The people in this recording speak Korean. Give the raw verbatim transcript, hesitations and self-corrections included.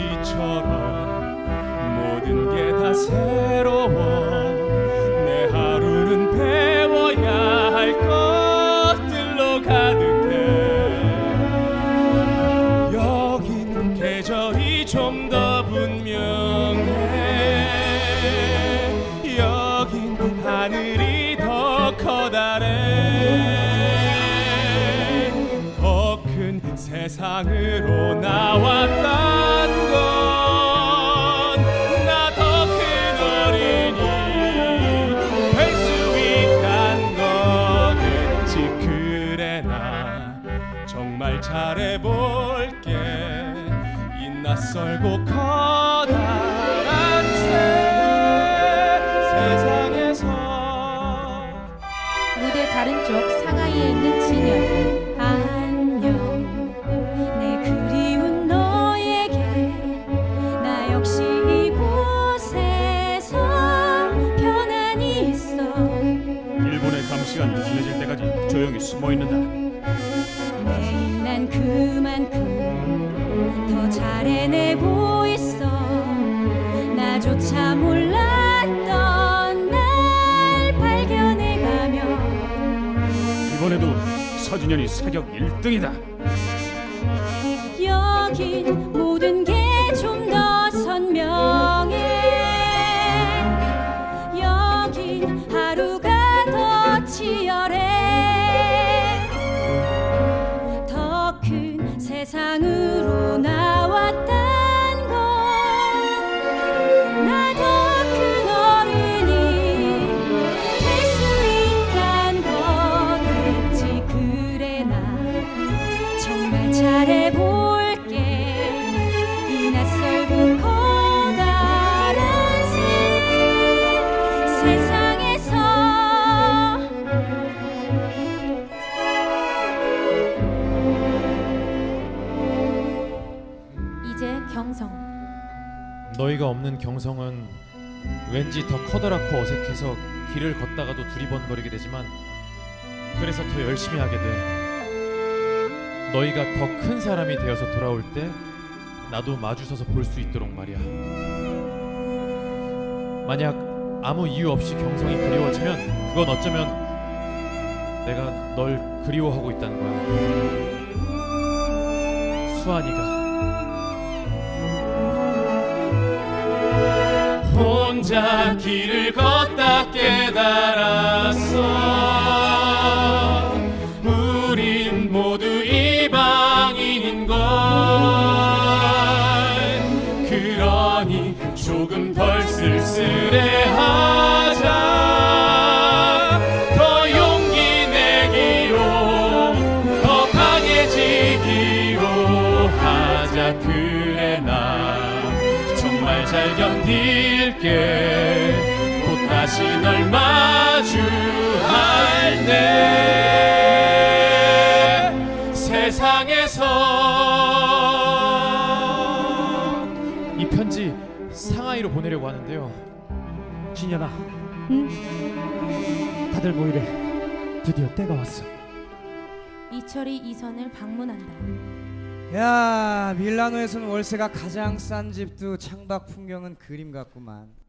계절이처럼 모든 게 다 새로워. 내 하루는 배워야 할 것들로 가득해. 여긴 계절이 좀 더 분명해. 여긴 하늘이 더 커다래. 더 큰 세상으로 나왔단 건 나 더 큰 어린이 될 수 있단 거겠지. 그래 나 정말 잘해볼게. 이 낯설고 커다란 새 세상에서. 무대 다른 쪽 상하이에 있는 진열. 안녕 내 그리운 너에게 나 역시 이곳에서 편안히 있어. 일본의 감시가 느슨해질 때까지 조용히 숨어있는다. 매일 난 그만큼 더 잘해내고 있어. 나조차 몰랐던 날 발견해가며. 이번에도 서준현이 사격 일 등이다. 여긴 모든 게 좀 더 선명해. 여긴 하루가 더 치열해. 더 큰 세상으로 나왔단 건 나 더 큰 어른이 될 수 있단 거겠지. 그래 나 정말 잘해볼게. 이 낯설고 커다란 새 세상에서. 이제 경성. 너희가 없는 경성은 왠지 더 커다랗고 어색해서 길을 걷다가도 두리번거리게 되지만 그래서 더 열심히 하게 돼. 너희가 더 큰 사람이 되어서 돌아올 때 나도 마주서서 볼 수 있도록 말이야. 만약 아무 이유 없이 경성이 그리워지면 그건 어쩌면 내가 널 그리워하고 있다는 거야. 수환이가. 혼자 길을 걷다 깨달았어. 우린 모두 이방인인 걸. 그러니 조금 덜 쓸쓸해하자. 더 용기 내기로 더 강해지기로 하자. 그래 나 정말 잘 견딜게. 곧 다시 널 마주할래. 세상에서. 이 편지 상하이로 보내려고 하는데요. 진현아, 응? 다들 모이래. 드디어 때가 왔어. 이철이 이선을 방문한다. 야, 밀라노에서는 월세가 가장 싼 집도 창밖 풍경은 그림 같구만.